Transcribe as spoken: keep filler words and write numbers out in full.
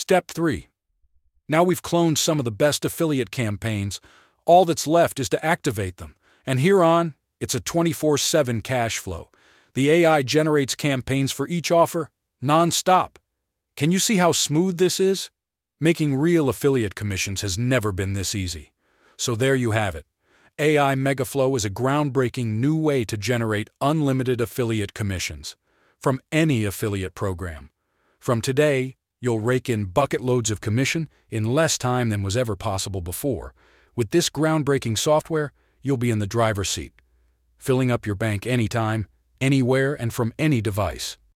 Step three. Now we've cloned some of the best affiliate campaigns. All that's left is to activate them. And here on, it's a twenty-four seven cash flow. The A I generates campaigns for each offer, non-stop. Can you see how smooth this is? Making real affiliate commissions has never been this easy. So there you have it. A I Megaflow is a groundbreaking new way to generate unlimited affiliate commissions from any affiliate program. From today, you'll rake in bucket loads of commission in less time than was ever possible before. With this groundbreaking software, you'll be in the driver's seat, filling up your bank anytime, anywhere, and from any device.